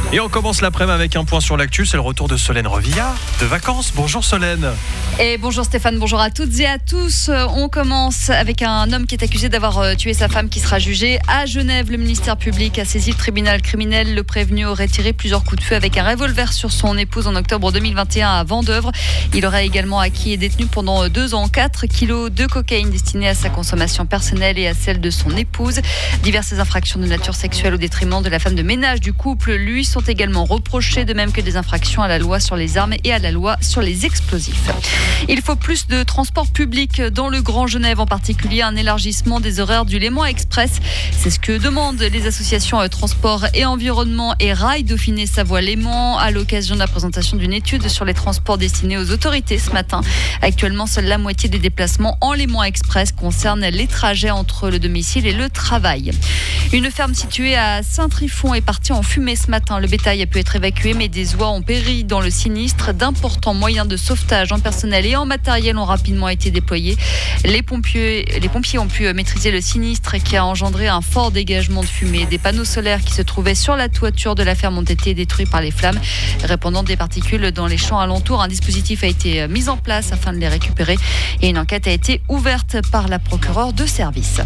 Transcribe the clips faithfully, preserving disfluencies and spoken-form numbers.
Et on commence l'après-midi avec un point sur l'actu, c'est le retour de Solène Revillard de vacances. Bonjour Solène. Et bonjour Stéphane, bonjour à toutes et à tous. On commence avec un homme qui est accusé d'avoir tué sa femme qui sera jugé à Genève. Le ministère public a saisi le tribunal criminel. Le prévenu aurait tiré plusieurs coups de feu avec un revolver sur son épouse en octobre deux mille vingt et un à Vendeuvre. Il aurait également acquis et détenu pendant deux ans quatre kilos de cocaïne destinée à sa consommation personnelle et à celle de son épouse. Diverses infractions de nature sexuelle au détriment de la femme de ménage du couple lui sont également reprochées, de même que des infractions à la loi sur les armes et à la loi sur les explosifs. Il faut plus de transport public dans le Grand Genève, en particulier un élargissement des horaires du Léman Express. C'est ce que demandent les associations Transport et Environnement et Rail Dauphiné-Savoie-Léman à l'occasion de la présentation d'une étude sur les transports destinés aux autorités ce matin. Actuellement, seule la moitié des déplacements en Léman Express concernent les trajets entre le domicile et le travail. Une ferme située à Saint-Trifon est partie en fumée ce matin. Le bétail a pu être évacué, mais des oies ont péri dans le sinistre. D'importants moyens de sauvetage en personnel et en matériel ont rapidement été déployés. Les pompiers, les pompiers ont pu maîtriser le sinistre qui a engendré un fort dégagement de fumée. Des panneaux solaires qui se trouvaient sur la toiture de la ferme ont été détruits par les flammes, répandant des particules dans les champs alentours. Un dispositif a été mis en place afin de les récupérer et une enquête a été ouverte par la procureure de service.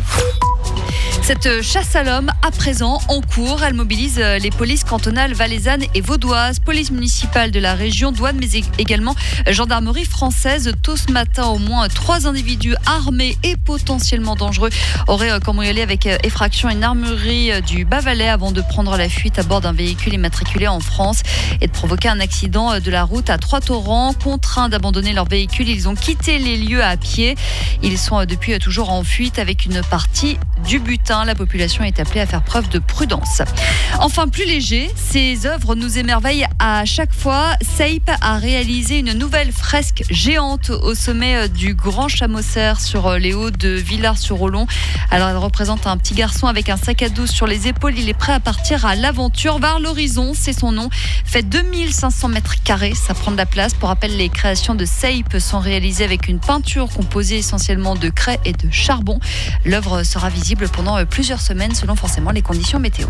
Cette chasse à l'homme, à présent, en cours, elle mobilise les polices cantonales valaisannes et vaudoises, police municipale de la région, douane, mais également gendarmerie française. Tôt ce matin, au moins trois individus armés et potentiellement dangereux auraient cambriolé avec effraction une armurerie du Bas-Valais avant de prendre la fuite à bord d'un véhicule immatriculé en France et de provoquer un accident de la route à Trois-Torrents. Contraints d'abandonner leur véhicule, ils ont quitté les lieux à pied. Ils sont depuis toujours en fuite avec une partie du butin. La population est appelée à faire preuve de prudence. Enfin, plus léger, ces œuvres nous émerveillent à chaque fois. Seipe a réalisé une nouvelle fresque géante au sommet du Grand Chamossère sur les hauts de Villars-sur-Olon. Alors, elle représente un petit garçon avec un sac à dos sur les épaules. Il est prêt à partir à l'aventure vers l'horizon. C'est son nom. Fait deux mille cinq cents mètres carrés. Ça prend de la place. Pour rappel, les créations de Seipe sont réalisées avec une peinture composée essentiellement de craie et de charbon. L'œuvre sera visible pendant plusieurs semaines selon forcément les conditions météo.